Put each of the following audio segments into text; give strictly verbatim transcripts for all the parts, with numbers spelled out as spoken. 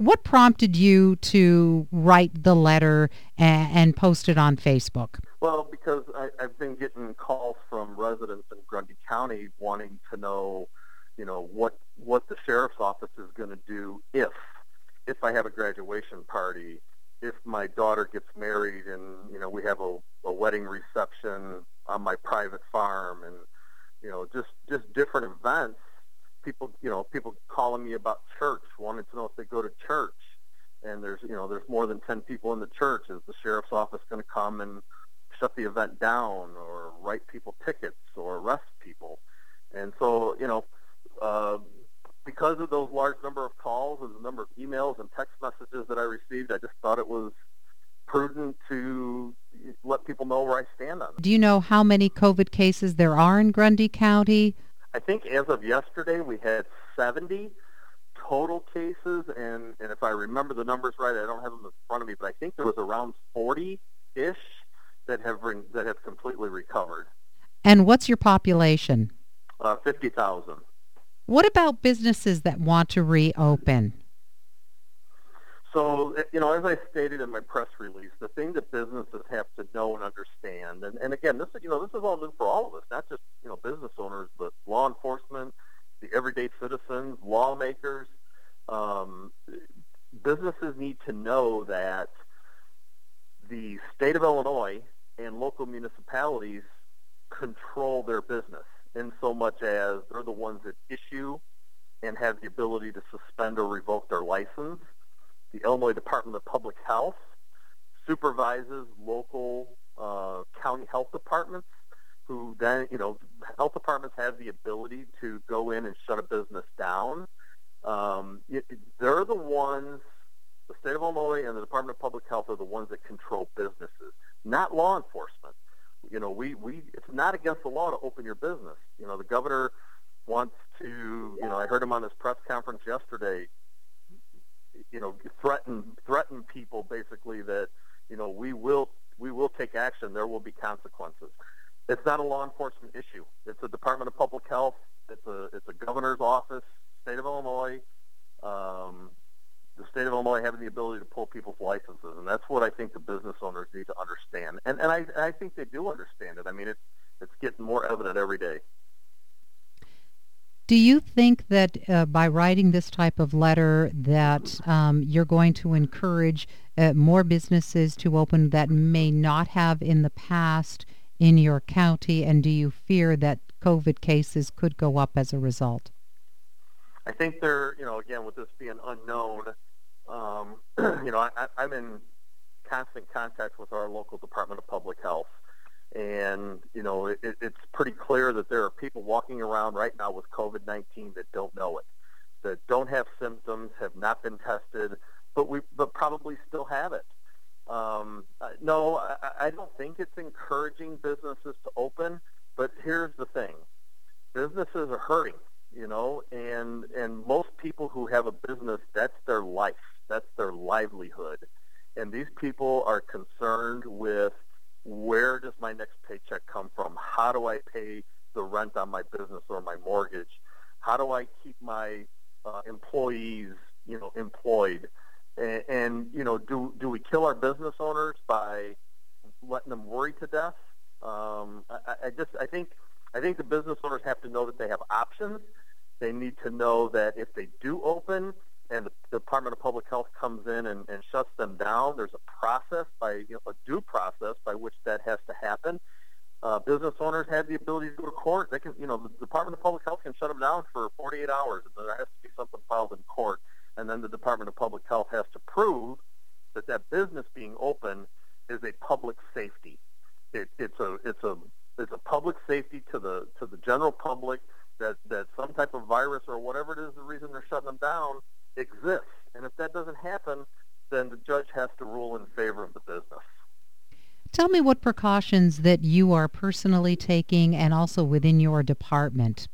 What prompted you to write the letter and, and post it on Facebook? Well, because I, I've been getting calls from residents in Grundy County wanting to know, you know, what what the sheriff's office is going to do if if I have a graduation party, if my daughter gets married, and you know we have a, a wedding reception on my private farm, and you know just just different events. People, you know, people calling me about church, wanting to know if they go to church, and there's you know there's more than ten people in the church. Is the sheriff's office going to come and shut the event down, or write people tickets, or arrest people? And so, you know, uh, because of those large number of calls and the number of emails and text messages that I received, I just thought it was prudent to let people know where I stand on it. Do you know how many COVID cases there are in Grundy County? I think as of yesterday, we had seventy total cases, and, and if I remember the numbers right, I don't have them in front of me, but I think there was around forty-ish that have re- that have completely recovered. And what's your population? Uh, fifty thousand. What about businesses that want to reopen? So, you know, as I stated in my press release, the thing that businesses have to know and understand, and, and again, this is, you know, this is all new for all of us, not just, you know, business owners, but law enforcement, the everyday citizens, lawmakers. Um, businesses need to know that the state of Illinois and local municipalities control their business in so much as they're the ones that issue and have the ability to suspend or revoke their license. The Illinois Department of Public Health supervises local uh, county health departments, who then, you know, health departments have the ability to go in and shut a business down. Um, it, they're the ones, the state of Illinois and the Department of Public Health are the ones that control businesses, not law enforcement. You know, we, we it's not against the law to open your business. You know, the governor wants to, you know, I heard him on his press conference yesterday, you know, threaten threaten people basically that, you know, we will we will take action. There will be consequences. It's not a law enforcement issue. It's a Department of Public Health. It's a it's a governor's office, state of Illinois. Um, the state of Illinois having the ability to pull people's licenses, and that's what I think the business owners need to understand. And and I I think they do understand it. I mean, it's it's getting more evident every day. Do you think that uh, by writing this type of letter that um, you're going to encourage uh, more businesses to open that may not have in the past in your county, and do you fear that COVID cases could go up as a result? I think they're, you know, again, with this being unknown, um, you know, I, I'm in constant contact with our local Department of Public Health. And, you know, it, it's pretty clear that there are people walking around right now with COVID nineteen that don't know it, that don't have symptoms, have not been tested, but we but probably still have it. Um, no, I, I don't think it's encouraging businesses to open, but here's the thing. Businesses are hurting, you know, and, and most people who have a business, that's their life. That's their livelihood. And these people are concerned with, where does my next paycheck come from? How do I pay the rent on my business or my mortgage? How do I keep my uh, employees, you know, employed? And, and you know, do do we kill our business owners by letting them worry to death? Um, I, I just I think I think the business owners have to know that they have options. They need to know that if they do open, and the Department of Public Health comes in and, and shuts them down, there's a process, by you know, a due process by which that has to happen. Uh, business owners have the ability to go to court. They can, you know, the Department of Public Health can shut them down for forty-eight hours, and then there has to be something filed in court, and then the Department of Public Health has to prove that that business being open is a public safety. It, it's a it's a it's a public safety to the to the general public that that some type of virus or whatever it is the reason they're shutting them down exists. And if that doesn't happen, then the judge has to rule in favor of the business. Tell me what precautions that you are personally taking and also within your department.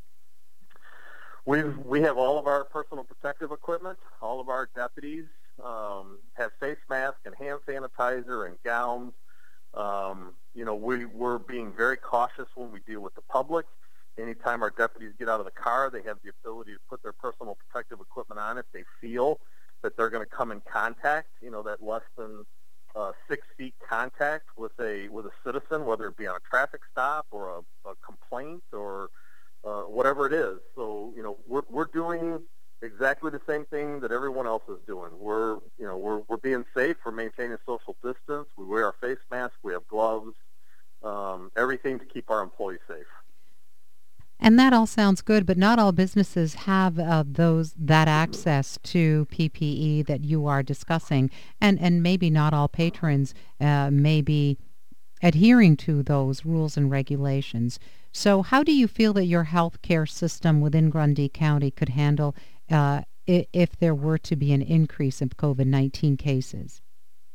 We we have all of our personal protective equipment. All of our deputies um, have face masks and hand sanitizer and gowns. Um, you know, we, we're being very cautious when we deal with the public. Anytime our deputies get out of the car, they have the ability to put their personal protective equipment on if they feel that they're going to come in contact, you know, that less than uh, six feet contact with a with a citizen, whether it be on a traffic stop or a, a complaint or uh, whatever it is. So, you know, we're we're doing exactly the same thing that everyone else is doing. We're, you know, we're we're being safe. We're maintaining social distance. We wear our face masks. We have gloves. Um, everything to keep our employees safe. And that all sounds good, but not all businesses have uh, those that access to P P E that you are discussing, and and maybe not all patrons uh, may be adhering to those rules and regulations. So, how do you feel that your healthcare system within Grundy County could handle uh, i- if there were to be an increase in COVID nineteen cases?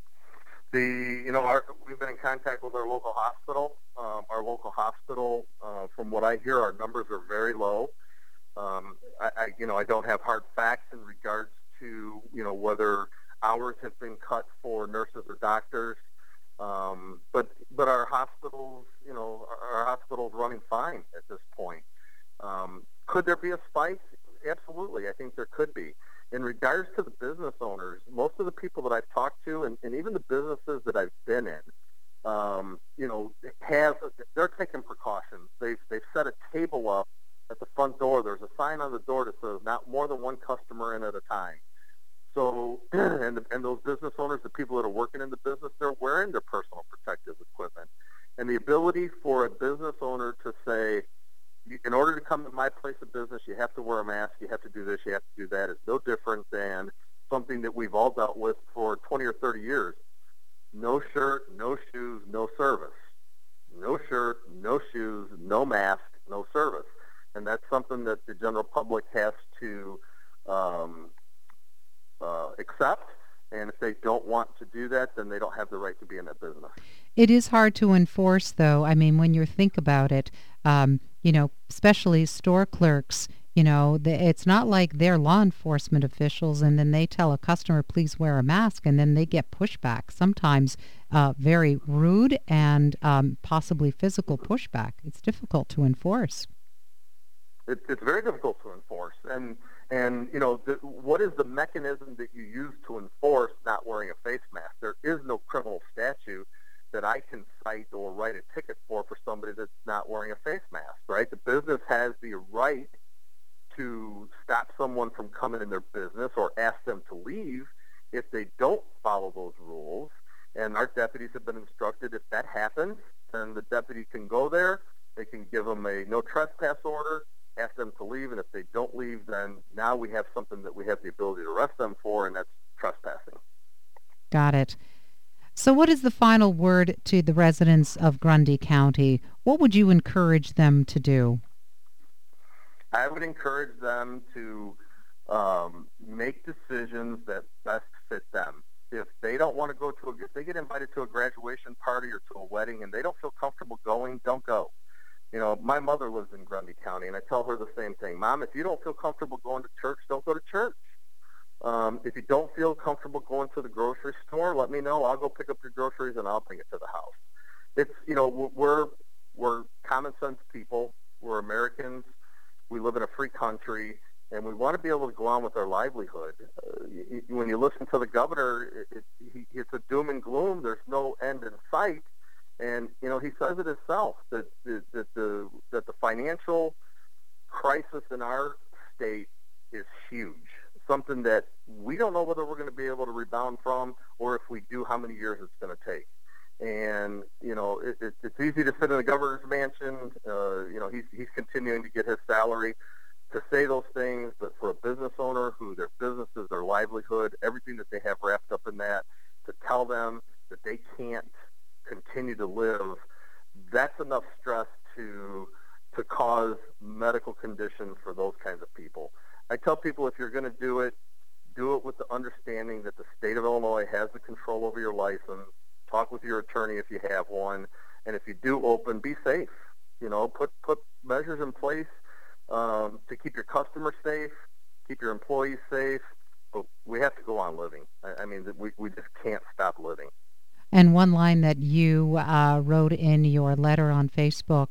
The you know our, we've been in contact with our local hospital. Um, our local hospital, uh, from what I hear, our numbers are very low. Um, I, I you know I don't have hard facts in regards to you know whether hours have been cut for nurses or doctors. Um, but but our hospitals you know our, our hospitals running fine at this point. Um, could there be a spike? Absolutely, I think there could be. In regards to the business owners, most of the people that I've talked to, and, and even the businesses that I've been in, um, you know, have they're taking precautions. They've they've set a table up at the front door. There's a sign on the door that says not more than one customer in at a time. So, and and those business owners, the people that are working in the business, they're wearing their personal protective equipment, and the ability for a business owner to say, in order to come to my place of business, you have to wear a mask, you have to do this, you have to do that. It's no different than something that we've all dealt with for twenty or thirty years. No shirt, no shoes, no service. No shirt, no shoes, no mask, no service. And that's something that the general public has to um, uh, accept. And if they don't want to do that, then they don't have the right to be in that business. It is hard to enforce, though. I mean, when you think about it, um, you know, especially store clerks, you know, the, it's not like they're law enforcement officials and then they tell a customer, please wear a mask, and then they get pushback, sometimes uh, very rude and um, possibly physical pushback. It's difficult to enforce. It, it's very difficult to enforce. And, and you know, the, what is the mechanism that you use to enforce not wearing a face mask? There is no criminal statute that I can cite or write a ticket for for somebody that's not wearing a face mask, right? The business has the right to stop someone from coming in their business or ask them to leave if they don't follow those rules. And our deputies have been instructed if that happens, then the deputy can go there, they can give them a no trespass order, ask them to leave, and if they don't leave, then now we have something that we have the ability to arrest them for, and that's trespassing. Got it. So what is the final word to the residents of Grundy County? What would you encourage them to do? I would encourage them to um, make decisions that best fit them. If they don't want to go to a, if they get invited to a graduation party or to a wedding and they don't feel comfortable going, don't go. You know, my mother lives in Grundy County, and I tell her the same thing. Mom, if you don't feel comfortable going to church, don't go to church. Um, if you don't feel comfortable going to the grocery store, let me know. I'll go pick up your groceries and I'll bring it to the house. It's, you know, we're we're common sense people. We're Americans. We live in a free country, and we want to be able to go on with our livelihood. Uh, you, when you listen to the governor, it, it, he, it's a doom and gloom. There's no end in sight, and you know he says it himself that that, that the that the financial crisis in our state is huge. Something that we don't know whether we're going to be able to rebound from, or if we do, how many years it's going to take. And, you know, it, it, it's easy to sit in the governor's mansion. Uh, you know, he's, he's continuing to get his salary to say those things, but for a business owner who their business is their livelihood, everything that they have wrapped up in that, to tell them that they can't continue to live, that's enough stress to to cause medical conditions for those kinds of people. I tell people if you're going to do it, do it with the understanding that the state of Illinois has the control over your license. Talk with your attorney if you have one. And if you do open, be safe. You know, put, put measures in place um, to keep your customers safe, keep your employees safe. But we have to go on living. I, I mean, we, we just can't stop living. And one line that you uh, wrote in your letter on Facebook,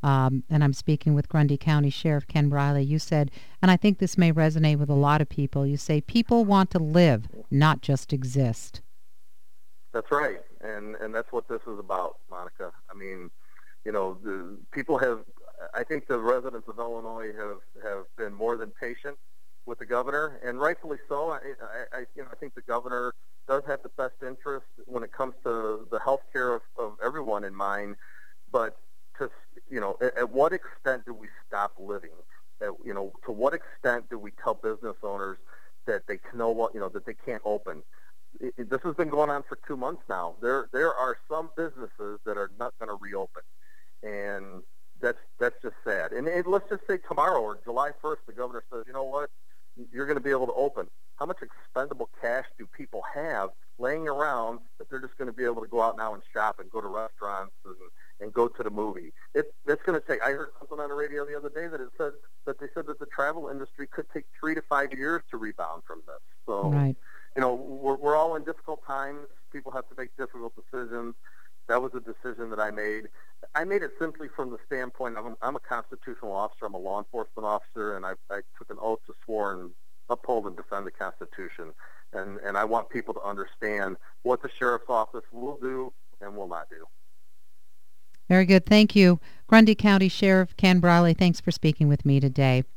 um, and I'm speaking with Grundy County Sheriff Ken Briley. You said, and I think this may resonate with a lot of people, you say people want to live, not just exist. That's right, and and that's what this is about, Monica. I mean, you know, the people have, I think the residents of Illinois have, have been more than patient with the governor, and rightfully so. I, I, I you know, I think the governor does have the best interest when it comes to the health care of, of everyone in mind, but to, you know, at, at what extent do we stop living? At, you know, to what extent do we tell business owners that they know what, you know, that they can't open? It, it, this has been going on for two months now. There, there are some businesses that are not going to reopen, and that's that's just sad. And, and let's just say tomorrow or July first, the governor says, you know what, you're going to be able to open. How much expendable cash do people have laying around that they're just going to be able to go out now and shop and go to restaurants and, and go to the movie? It, it's going to take, I heard something on the radio the other day that it said that they said that the travel industry could take three to five years to rebound from this. So, right. you know, we're, we're all in difficult times. People have to make difficult decisions. That was a decision that I made. I made it simply from the standpoint of I'm, I'm a constitutional officer. I'm a law enforcement officer, and I, I took an oath to swear and uphold and defend the Constitution. And, and I want people to understand what the sheriff's office will do and will not do. Very good. Thank you. Grundy County Sheriff Ken Briley, thanks for speaking with me today.